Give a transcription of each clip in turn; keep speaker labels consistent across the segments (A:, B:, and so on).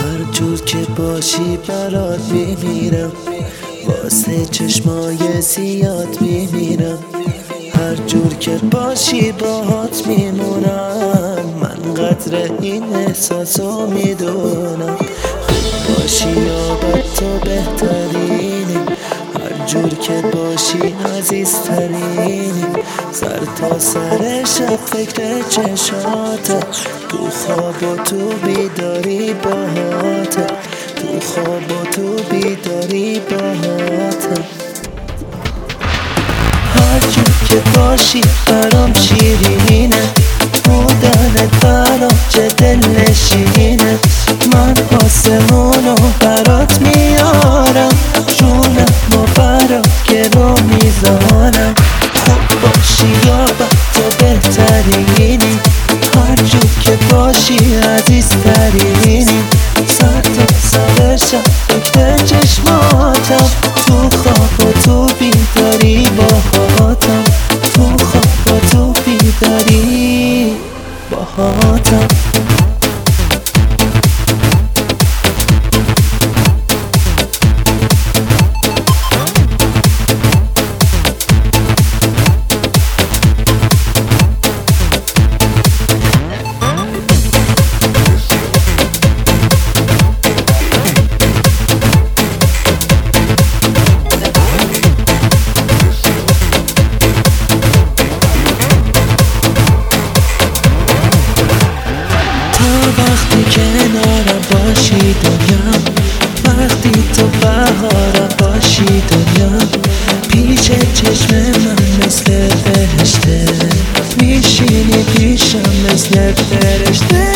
A: هر جور که باشی برات میمیرم، واسه چشمای زیاد میمیرم. هر جور که باشی باهات میمونم، من قدر این احساسو میدونم. خوب باشی یا بد تو بهترینی، هر جور که باشی عزیزترینی. سر تا سر شب فکر چشاته، تو خواب و تو بیداری باهاته، تو خواب و تو بیداری باهاته. هر جور که باشی برام شیرینه، بودنت برام چه دلنشینه. من آسمونو برات میارم، جونم و برات گرو میذارم. خوب باشی یا بد تو بهترینی، هر جور که باشی عزیزترینی. سر تا سر شب فکر چشماتم، تو خواب و تو بیداری باهاتم، تو خواب و تو بیداری باهاتم. وقتی کنارم باشی دنیا، وقتی تو بهارم باشی دنیا. پیش چشم من مثل فرشته، میشینی پیشم مثل فرشته.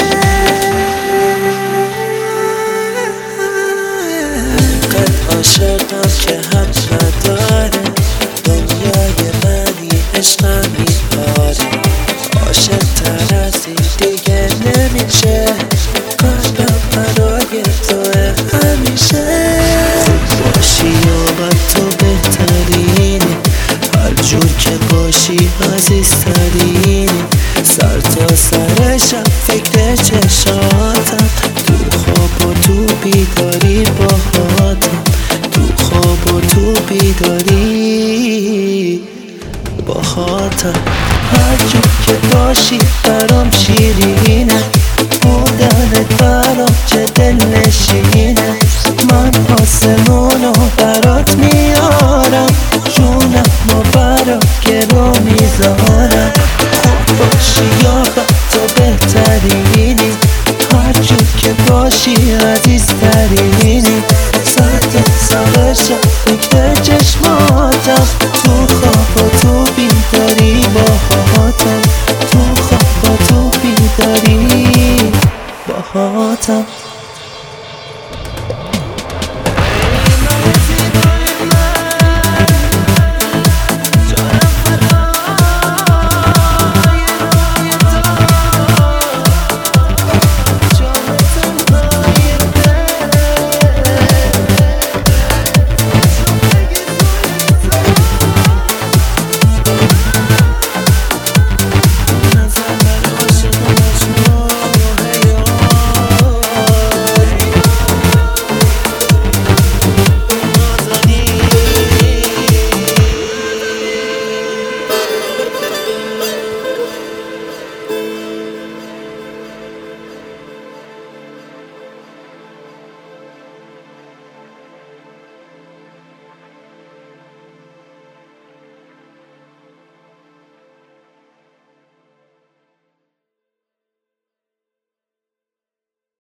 A: قد عاشقم که حق نداره، دنیای منی عشقم میاره. عاشق تر از این دیگه نمیشه، قلبم برای توه همیشه. خوب باشی یا بد تو بهترینی، هر جور که باشی عزیزترینی. سر تا سر شب فکر چشاتم، تو خواب و تو بیداری باهاتم، تو خواب و تو بیداری باهاتم. هر جور که باشی برام شیرینه، بودنت برام چه دلنشینه. من آسمونو برات میارم، جونم و برات گرو میذارم. خوب باشی یا بد تو بهترینی، هر جور که باشی عزیزترینی. سر تا سر شب فکر چشماتم، تو خواب و تو بیداری باهاتم، تو خواب و تو بیداری باهاتم.